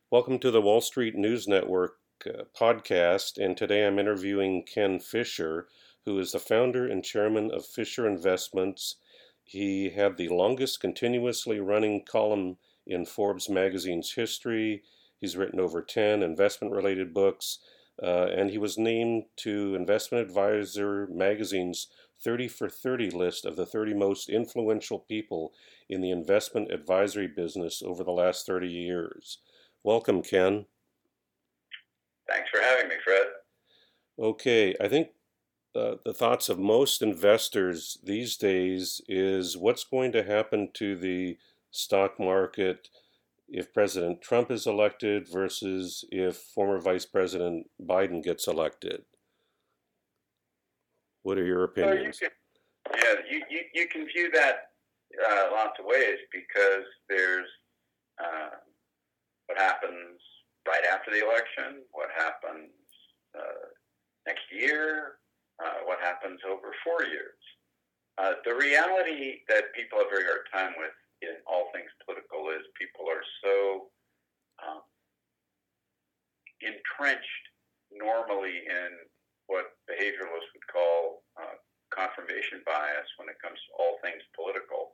Welcome to the Wall Street News Network podcast, and today I'm interviewing Ken Fisher, who is the founder and chairman of Fisher Investments. He had the longest continuously running column in Forbes magazine's history. He's written over 10 investment-related books, and he was named to Investment Advisor magazine's 30 for 30 list of the 30 most influential people in the investment advisory business over the last 30 years. Welcome, Ken. Thanks for having me, Fred. Okay, I think the thoughts of most investors these days is what's going to happen to the stock market if President Trump is elected versus if former Vice President Biden gets elected. What are your opinions? You can view that lots of ways because there's what happens right after the election, what happens next year, what happens over 4 years. The reality that people have a very hard time with in all things political is people are so entrenched normally in what behavioralists would call confirmation bias when it comes to all things political.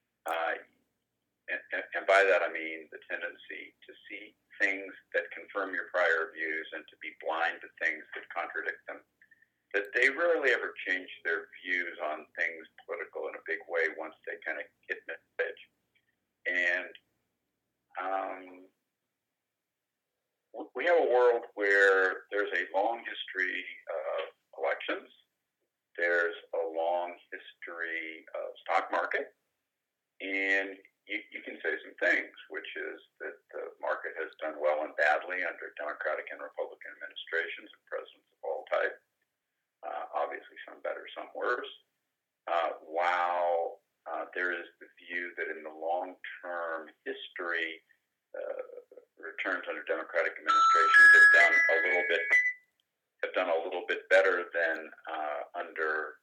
And by that I mean the tendency to see things that confirm your prior views and to be blind to things that contradict them. That they rarely ever change their views on things political in a big way once they kind of hit the edge. And we have a world where there's a long history of elections. There's a long history of stock market. And you can say some things, which is that the market has done well and badly under Democratic and Republican administrations and presidents of all types. Obviously, some better, some worse. While there is the view that in the long-term history, returns under Democratic administrations have done a little bit better than under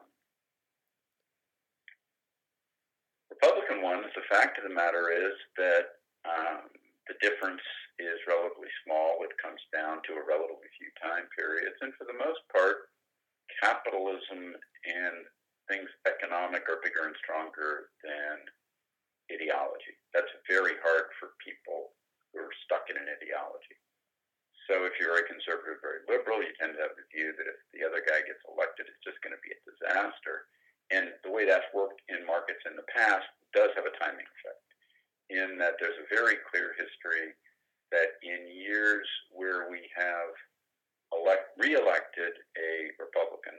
Republican ones. The fact of the matter is that the difference is relatively small. It comes down to a relatively few time periods, and for the most part, capitalism and things economic are bigger and stronger than ideology. That's very hard for people who are stuck in an ideology. So if you're a conservative, very liberal, you tend to have the view that if the other guy gets elected, it's just going to be a disaster. And the way that's worked in markets in the past does have a timing effect, in that there's a very clear history that in years where we have re-elected a Republican,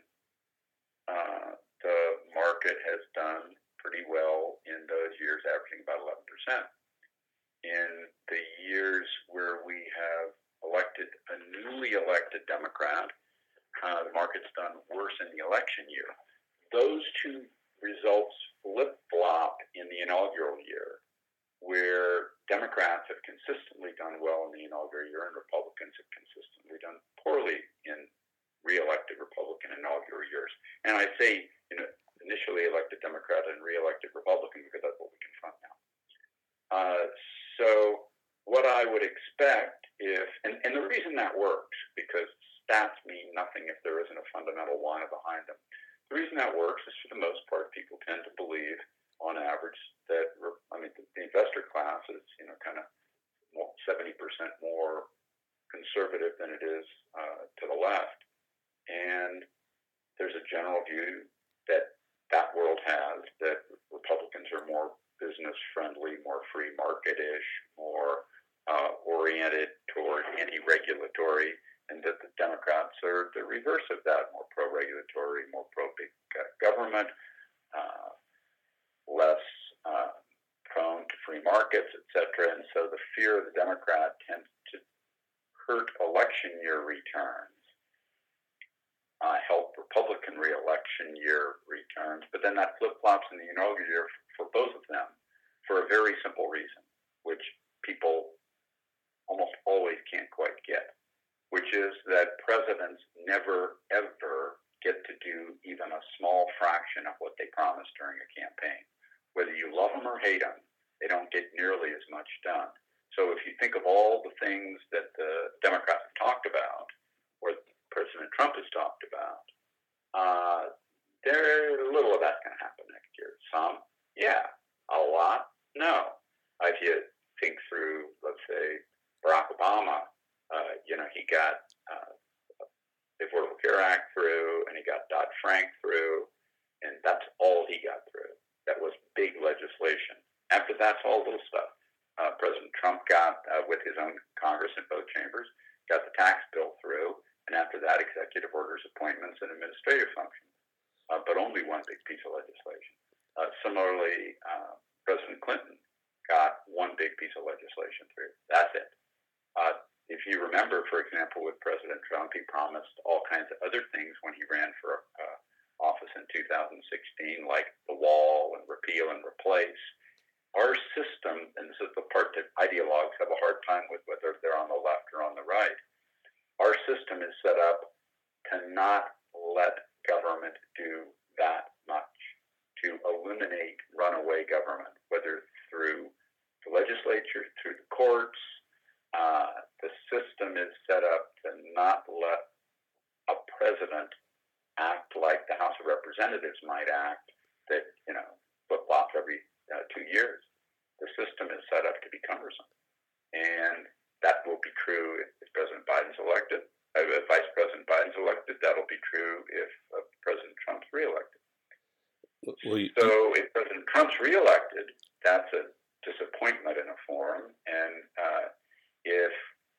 the market has done pretty well in those years, averaging about 11%. In the years where we have elected a newly elected Democrat, the market's done worse in the election year. Those two results flip-flop in the inaugural year, where Democrats have consistently done well in the inaugural year and Republicans have consistently done poorly in re-elected Republican inaugural years. And I say, initially elected Democrat and re-elected Republican because that's what we confront now. So what I would expect and the reason that works, because stats mean nothing if there isn't a fundamental why behind them. The reason that works is, for the most part, people tend to believe, on average, that the investor class is, kind of 70% more conservative than it is to the left, and there's a general view that world has that Republicans are more business friendly, more free market-ish, more oriented toward anti-regulatory, and that the Democrats are the reverse of that, more pro-regulatory, more pro-big government, less prone to free markets, etc. And so the fear of the Democrat tends to hurt election year returns, help Republican re-election year returns, but then that flip-flops in the inaugural year for both of them for a very simple reason, which people almost always can't quite get, which is that presidents never, ever get to do even a small fraction of what they promised during a campaign. Whether you love them or hate them, they don't get nearly as much done. So if you think of all the things that the Democrats have talked about, or President Trump has talked about, little of that's going to happen next year. Some, yeah. A lot, no. If you think through, let's say, Barack Obama, he got the Affordable Care Act through, and he got Dodd-Frank through, and that's all he got through. That was big legislation. After that's all little stuff. President Trump got, with his own Congress in both chambers, got the tax bill through, and after that, executive orders, appointments, and administrative functions. But only one big piece of legislation. Similarly, President Clinton got one big piece of legislation through. That's it. If you remember, for example, with President Trump, he promised all kinds of other things when he ran for office in 2016, like the wall and repeal and replace. Our system, and this is the part that ideologues have a hard time with, whether they're on the left or on the right, our system is set up to not let government do that much, to eliminate runaway government, whether through the legislature, through the courts. The system is set up to not let a president act like the House of Representatives might act, that, flip-flops every 2 years. The system is set up to be cumbersome. And that will be true if President Biden's elected. If Vice President Biden's elected, that'll be true if President Trump's reelected. So if President Trump's reelected, that's a disappointment in a form. And if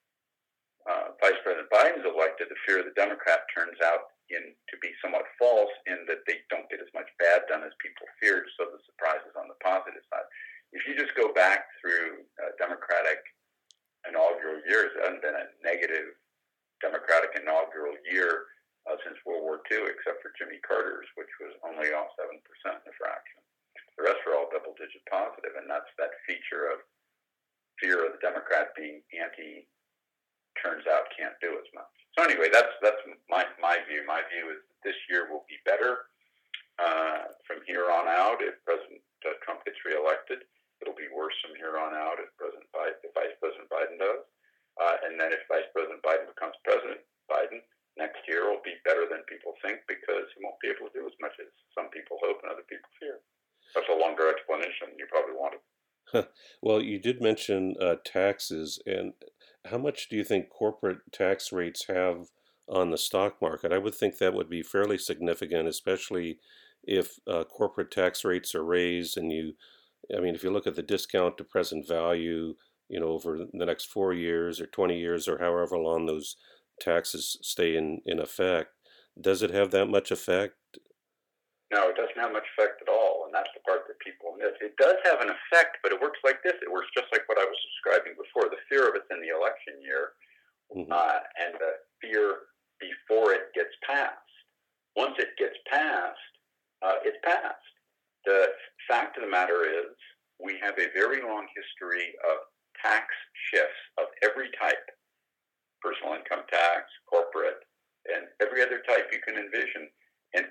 Vice President Biden's elected, the fear of the Democrat turns out to be somewhat false in that they don't get as much bad done as people feared, so the surprise is on the positive side. If you just go back through Democratic inaugural years, there hasn't been a negative Democratic inaugural year since World War II, except for Jimmy Carter's, which was only off 7% in a fraction. The rest are all double-digit positive, and that's that feature of fear of the Democrat being anti, turns out can't do as much. So anyway, that's my view. My view is that this year will be better from here on out if President Trump gets reelected. It'll be worse from here on out if Vice President Biden does. And then if Vice President Biden becomes President Biden, next year will be better than people think because he won't be able to do as much as some people hope and other people fear. That's a longer explanation than you probably wanted. Well, you did mention taxes, and how much do you think corporate tax rates have on the stock market? I would think that would be fairly significant, especially if corporate tax rates are raised and if you look at the discount to present value, over the next 4 years or 20 years or however long those taxes stay in effect, does it have that much effect? No, it doesn't have much effect at all, and that's the part that people miss. It does have an effect, but it works like this. It works just like what I was describing before. The fear of it's in the election year, and the fear before it gets passed. Once it gets passed, it's passed. The fact of the matter is we have a very long history of tax shifts of every type, personal income tax, corporate, and every other type you can envision. And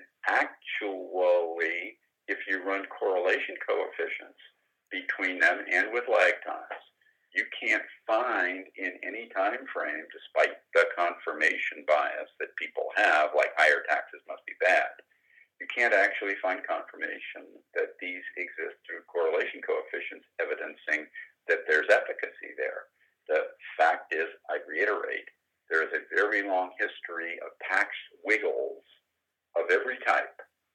actually, if you run correlation coefficients between them and with lag times, you can't find in any time frame, despite the confirmation bias that people have, like higher taxes must be bad, you can't actually find confirmation that these exist through correlation coefficients evidencing that there's efficacy there. The fact is, I reiterate, there is a very long history of tax wiggles of every type,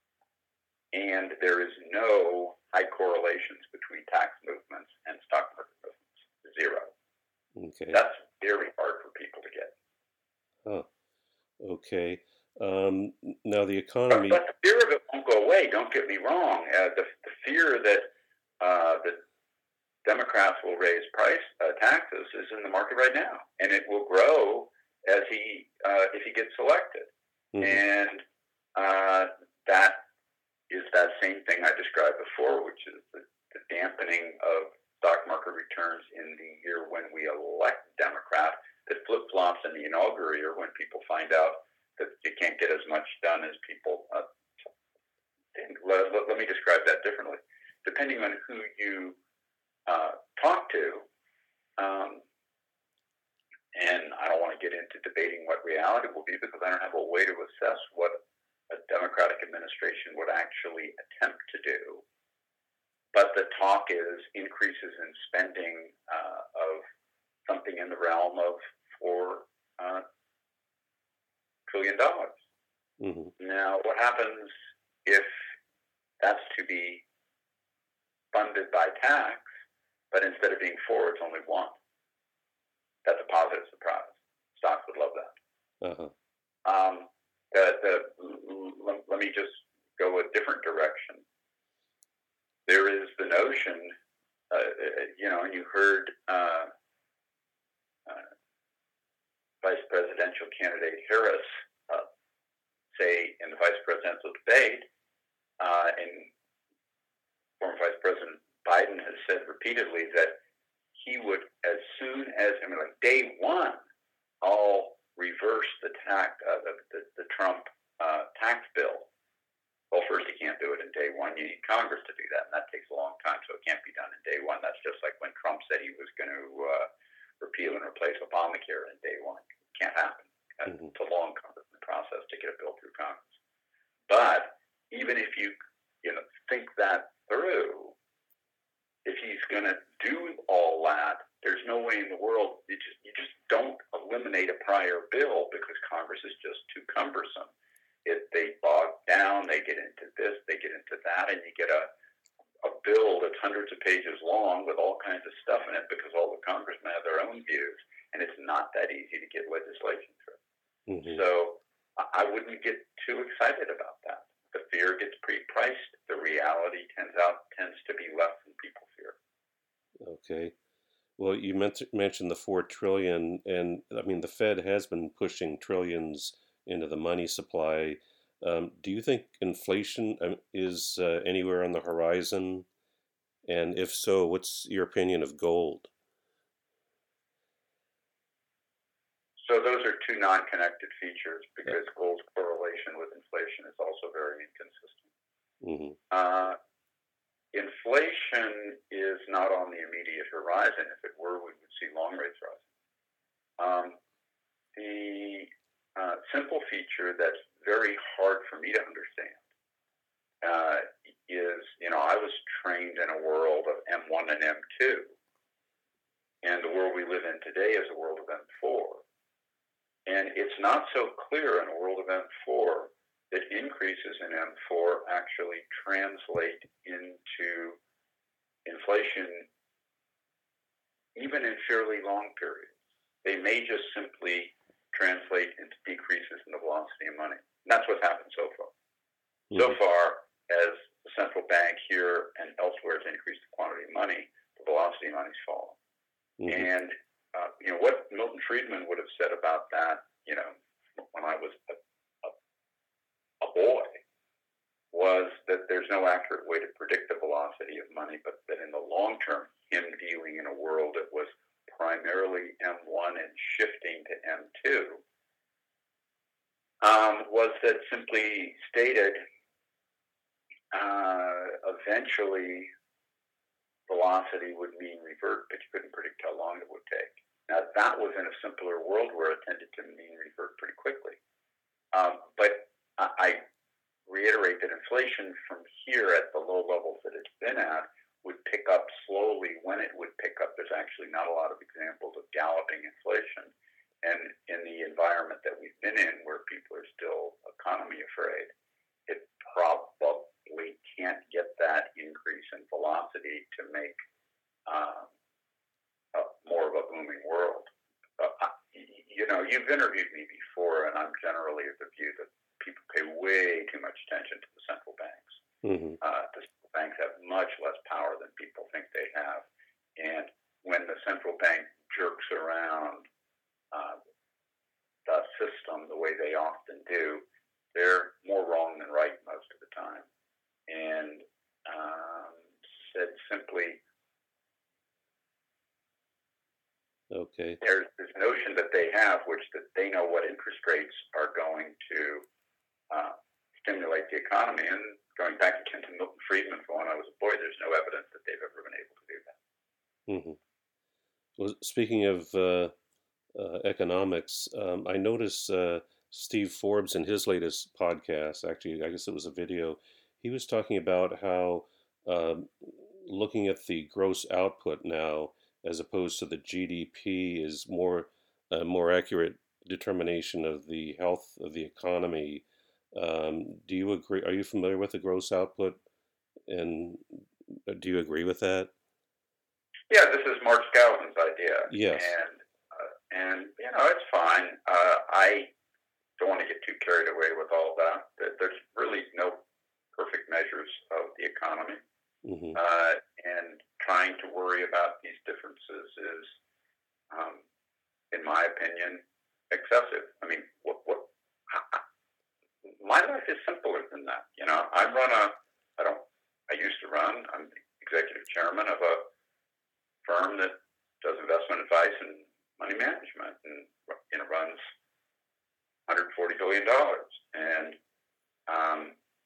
and there is no high correlations between tax movements and stock market movements. Zero. Okay. That's very hard for people to get. Okay. Now the economy. But the fear of it won't go away. Don't get me wrong. The fear that the Democrats will raise taxes is in the market right now, and it will grow as if he gets elected. Mm-hmm. And that is that same thing I described before, which is the dampening of stock market returns in the year when we elect Democrat that flip-flops in the inaugural year when people find out that you can't get as much done as people think. Let me describe that differently. Depending on who you talk to, get into debating what reality will be because I don't have a way to assess what a Democratic administration would actually attempt to do. But the talk is increases in spending of something in the realm of $4 trillion. Mm-hmm. Now, what happens if that's to be funded by tax, but instead of being 4, it's only 1? That's a positive surprise. Stocks would love that. Uh-huh. Let me just go a different direction. There is the notion, and you heard Vice Presidential candidate Harris say in the vice presidential debate, and former Vice President Biden has said repeatedly that he would, as soon as, like day one, I'll reverse the Trump tax bill. Well, first, he can't do it in day one. You need Congress to do that, and that takes a long time, so it can't be done in day one. That's just like when Trump said he was going to repeal and replace Obamacare in day one. It can't happen. Mm-hmm. It's a long process to get a bill through Congress. But even if you think that through, if he's going to do all that, there's no way in the world you just don't eliminate a prior bill because Congress is just too cumbersome. They bog down, they get into this, they get into that, and you get a bill that's hundreds of pages long with all kinds of stuff in it because all the congressmen have their own views, and it's not that easy to get legislation through. Mm-hmm. So I wouldn't get too excited about that. The fear gets pre-priced. The reality tends to be less than people fear. Okay. Well, you mentioned the $4 trillion, and I mean the Fed has been pushing trillions into the money supply. Do you think inflation is anywhere on the horizon? And if so, what's your opinion of gold? So those are two non-connected features because gold's correlation with inflation is also very inconsistent. Mm-hmm. Inflation is not on the immediate horizon. If it were, we would see long rates rising. The simple feature that's very hard for me to understand is, I was trained in a world of M1 and M2, and the world we live in today is a world of M4. And it's not so clear in a world of M4 that increases in M4 actually translate into inflation even in fairly long periods. They may just simply translate into decreases in the velocity of money. And that's what's happened so far. Mm-hmm. So far, as the central bank here and elsewhere has increased the quantity of money, the velocity of money's fallen. Mm-hmm. And what Milton Friedman would have said about that, when I was a boy, was that there's no accurate way to predict the velocity of money, but that in the long term, him dealing in a world that was primarily M1 and shifting to M2, was that simply stated, eventually velocity would mean revert, but you couldn't predict how long it would take. Now, that was in a simpler world where it tended to mean revert pretty quickly. But I reiterate that inflation from here at the low levels that it's been at would pick up slowly. When it would pick up, there's actually not a lot of examples of galloping inflation. And in the environment that we've been in, where people are still economy afraid, it probably can't get that increase in velocity to make more of a booming world. You've interviewed me before, and I'm generally of the view that people pay way too much attention to the central banks. Mm-hmm. The central banks have much less power than people think they have. And when the central bank jerks around the system the way they often do, they're more wrong than right most of the time. And said simply, okay, there's this notion that they have, that they know what interest rates are going to stimulate the economy. And going back again to Milton Friedman, from when I was a boy, there's no evidence that they've ever been able to do that. Mm-hmm. Well, speaking of economics. I noticed Steve Forbes in his latest podcast, actually, I guess it was a video, he was talking about how um looking at the gross output now as opposed to the GDP is more a more accurate determination of the health of the economy. Do you agree? Are you familiar with the gross output? And do you agree with that? Yeah, this is Mark Skousen's idea, Yes. and it's fine. I don't want to get too carried away with all that. There's really no perfect measures of the economy, Hmm. and trying to worry about these differences is, um, in my opinion, excessive. I mean, my life is simpler than that. I don't, I used to run, I'm the executive chairman of a firm that does investment advice and money management and, runs $140 billion. And, um,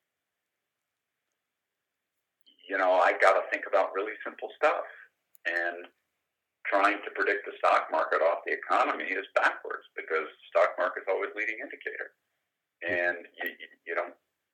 I got to think about really simple stuff. And trying to predict the stock market off the economy is backwards because the stock market is always leading indicator. And you don't,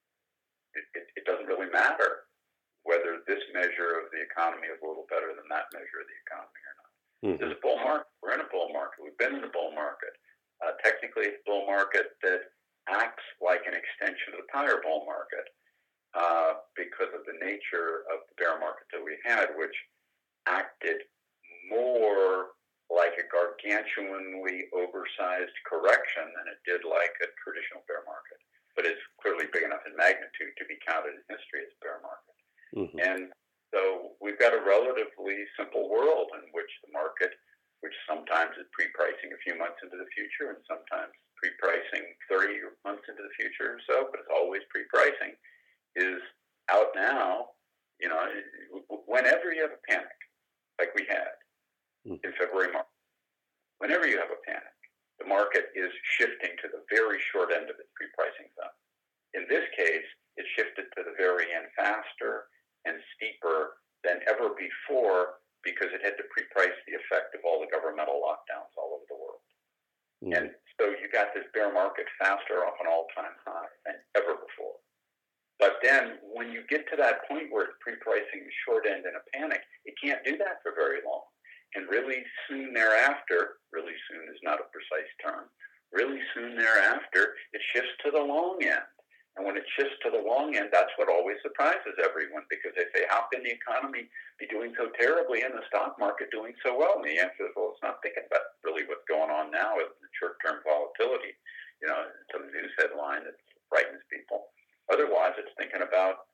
it doesn't really matter whether this measure of the economy is a little better than that measure of the economy or not. Hmm. There's a bull market. We're in a bull market. We've been in a bull market. Technically, it's a bull market that acts like an extension of the prior bull market because of the nature of the bear market that we had, which acted more like a gargantuanly oversized correction than it did like a traditional bear market. But it's clearly big enough in magnitude to be counted in history as a bear market. Hmm. And so we've got a relatively simple world in which the market, which sometimes is pre-pricing a few months into the future and sometimes pre-pricing 30 months into the future or so, but it's always pre-pricing, is out now, whenever you have a panic, like we had in February, March, whenever you have a panic, the market is shifting to the very short end of its pre-pricing zone. In this case, it shifted to the very end faster and steeper than ever before because it had to pre-price the effect of all the governmental lockdowns all over the world. Hmm. And so you got this bear market faster off an all-time high than ever before. But then when you get to that point where it's pre-pricing the short end in a panic, it can't do that for very long. And really soon thereafter, really soon is not a precise term, really soon thereafter, it shifts to the long end. And when it shifts to the long end, that's what always surprises everyone because they say, how can the economy be doing so terribly and the stock market doing so well? And the answer is, well, it's not thinking about really what's going on now with the short-term volatility, some news headline that frightens people. Otherwise, it's thinking about,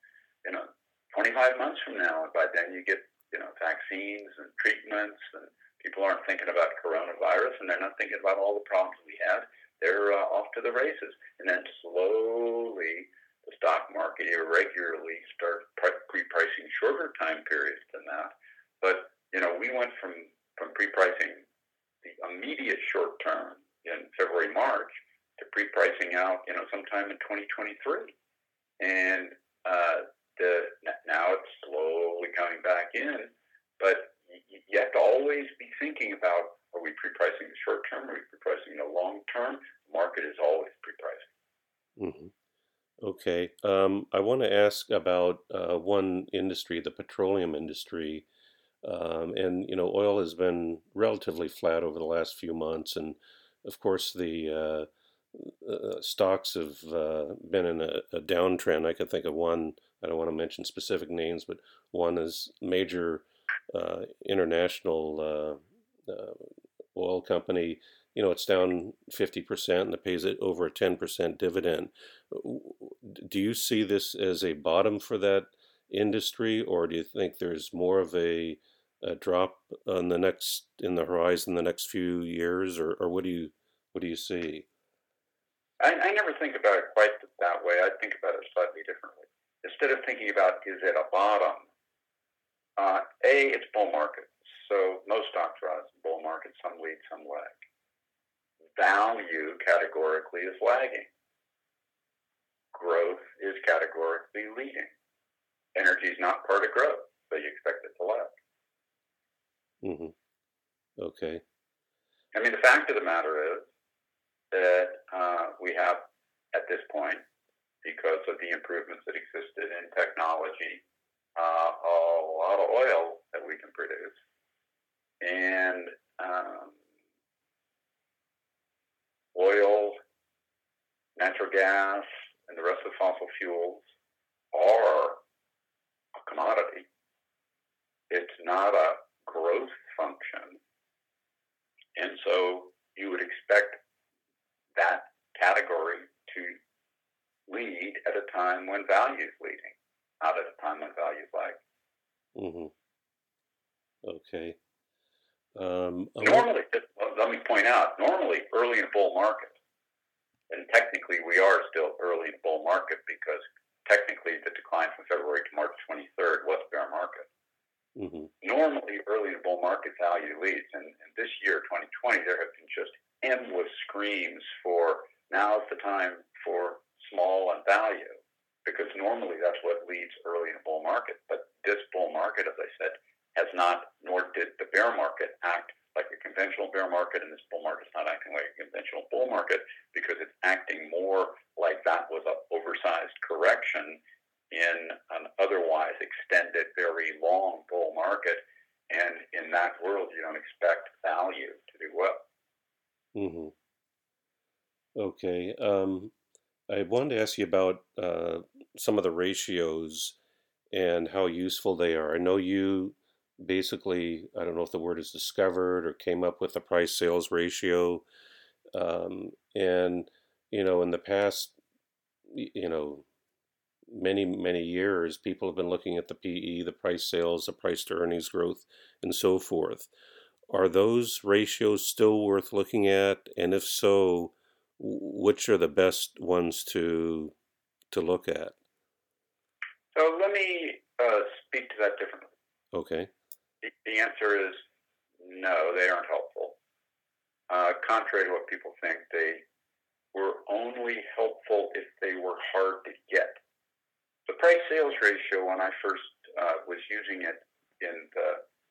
25 months from now, and by then you get, vaccines and treatments, and people aren't thinking about coronavirus, and they're not thinking about all the problems we had. They're off to the races. And then slowly, the stock market irregularly starts pre-pricing shorter time periods than that. But, we went from pre-pricing the immediate short term in February, March, to pre-pricing out, sometime in 2023. And now it's slowly coming back in, but you have to always be thinking about, are we pre-pricing the short term? Are we pre-pricing the long term? The market is always pre-pricing. Hmm. Okay. I want to ask about one industry, the petroleum industry. And oil has been relatively flat over the last few months, and of course the stocks have been in a downtrend. I can think of one. I don't want to mention specific names, but one is major international oil company. It's down 50% and it pays it over a 10% dividend. Do you see this as a bottom for that industry, or do you think there's more of a drop on in the horizon the next few years, or what do you see? I never think about it quite that way. I think about it slightly differently. Instead of thinking about, is it a bottom? It's bull market. So most stocks rise in bull market. Some lead, some lag. Value categorically is lagging. Growth is categorically leading. Energy is not part of growth, so you expect it to lag. Hmm. Okay. I mean, the fact of the matter is that we have, at this point, because of the improvements that existed in technology, a lot of oil that we can produce. And oil, natural gas, and the rest of the fossil fuels are a commodity. It's not a growth function. And so you would expect that category to lead at a time when value is leading, not at a time when value is lagging. Mm-hmm. Okay. Normally, let me point out, normally early in a bull market, and technically we are still early in a bull market because technically the decline from February to March 23rd was a bear market. Mm-hmm. Normally early in a bull market value leads, and this year, 2020, there have been just endless screams for now's the time for small and value, because normally that's what leads early in a bull market. But this bull market, as I said, has not, nor did the bear market, act like a conventional bear market, and this bull market is not acting like a conventional bull market because it's acting more like that was an oversized correction in an otherwise extended, very long bull market. And in that world, you don't expect value to do well. Mm-hmm. Okay. I wanted to ask you about some of the ratios and how useful they are. I know you basically, I don't know if the word is discovered or came up with the price sales ratio. And, in the past, many years, people have been looking at the PE, the price sales, the price to earnings growth, and so forth. Are those ratios still worth looking at? And if so, which are the best ones to look at? So let me speak to that differently. Okay. The answer is no, they aren't helpful. Contrary to what people think, they were only helpful if they were hard to get. The price sales ratio, when I first was using it in the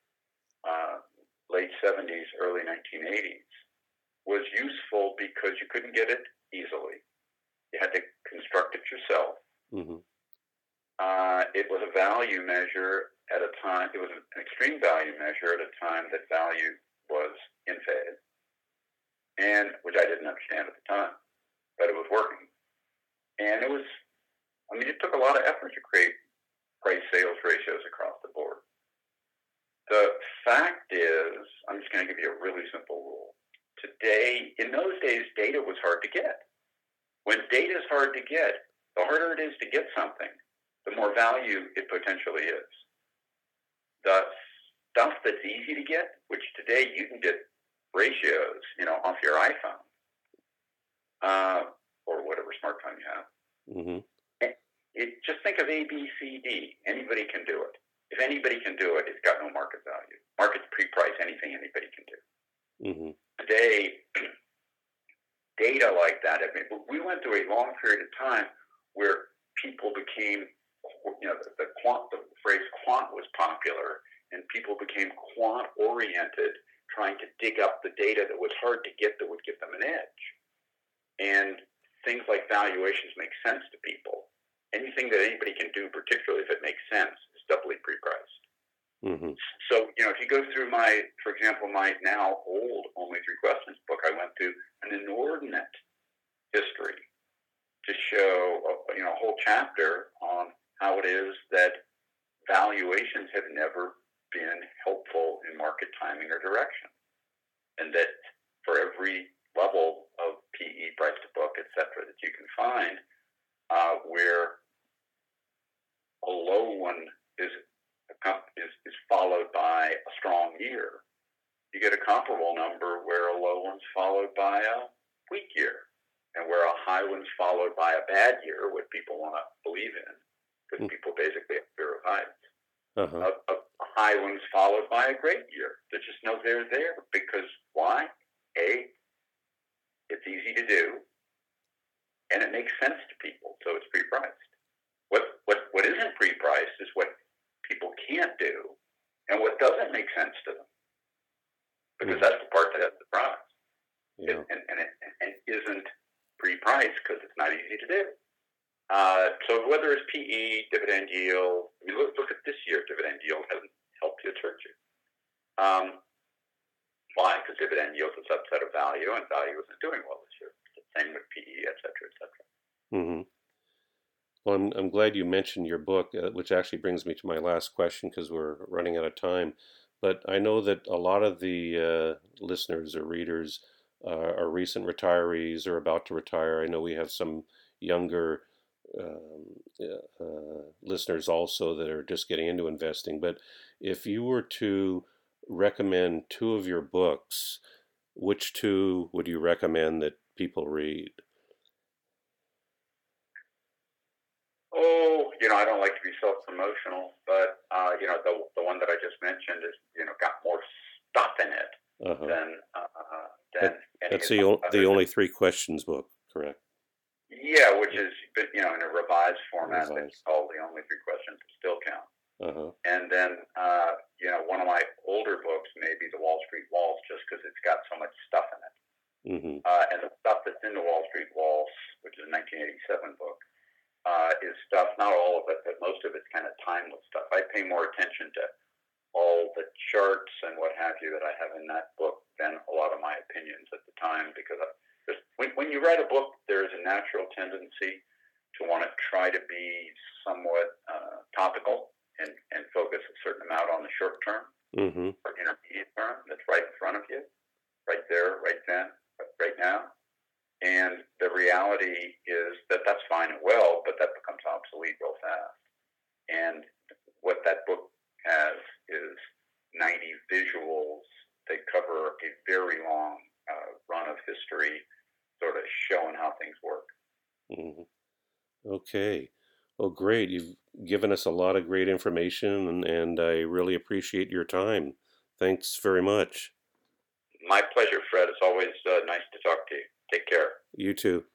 late 70s, early 1980s, was useful because you couldn't get it easily. You had to construct it yourself. Mm-hmm. It was a value measure at a time, it was an extreme value measure at a time that value was in phase, and which I didn't understand at the time, but it was working. And it took a lot of effort to create price sales ratios across the board. The fact is, I'm just going to give you a really simple rule. Today, in those days, data was hard to get. When data is hard to get, the harder it is to get something, the more value it potentially is. The stuff that's easy to get, which today you can get ratios, off your iPhone or whatever smartphone you have. Mm-hmm. Just think of A, B, C, D. Anybody can do it. If anybody can do it, it's got no market value. Markets pre-price anything anybody can do. Mm-hmm. Today, data like that, we went through a long period of time where people became, the phrase quant was popular, and people became quant-oriented, trying to dig up the data that was hard to get that would give them an edge. And things like valuations make sense to people. Anything that anybody can do, particularly if it makes sense, is doubly pre-priced. Mm-hmm. So, if you go through for example, my now old Only Three Questions book, I went through an inordinate history to show, a whole chapter on how it is that valuations have never been helpful in market timing or direction. And that for every level of PE, price to book, et cetera, that you can find, where a low one is followed by a strong year, you get a comparable number where a low one's followed by a weak year, and where a high one's followed by a bad year, what people want to believe in, because people basically have fear of heights. Uh-huh. A high one's followed by a great year. They just know they're there because why? A, it's easy to do, and it makes sense to people, so it's pre-priced. What isn't pre-priced is what people can't do, and what doesn't make sense to them, because that's the part that has the price. Yeah. And isn't pre-priced because it's not easy to do. So whether it's PE, dividend yield, I mean, look at this year, dividend yield hasn't helped you church it. Why? Because dividend yield is a subset of value, and value isn't doing well this year. The same with PE, et cetera, et cetera. Mm-hmm. Well, I'm glad you mentioned your book, which actually brings me to my last question because we're running out of time. But I know that a lot of the listeners or readers are recent retirees or about to retire. I know we have some younger listeners also that are just getting into investing. But if you were to recommend two of your books, which two would you recommend that people read? Oh, I don't like to be self-promotional, but the one that I just mentioned is got more stuff in it Uh-huh. than That's the only three questions book, correct? Yeah, which is in a revised format that's called The Only Three Questions That Still Count. Uh-huh. And then one of my older books may be The Wall Street Waltz, just because it's got so much stuff in it. Mm-hmm. And the stuff that's in The Wall Street Waltz, which is a 1987 book, is stuff, not all of it, but most of it's kind of timeless stuff. I pay more attention to all the charts and what have you that I have in that book than a lot of my opinions at the time, because when you write a book, there is a natural tendency to want to try to be somewhat topical and focus a certain amount on the short term or intermediate term that's right in front of you, right there, right then, right now. And the reality is that that's fine and well, but that becomes obsolete real fast. And what that book has is 90 visuals that cover a very long run of history, sort of showing how things work. Mm-hmm. Okay. Well, great. You've given us a lot of great information, and I really appreciate your time. Thanks very much. My pleasure, Fred. It's always nice to talk to you. Take care. You too.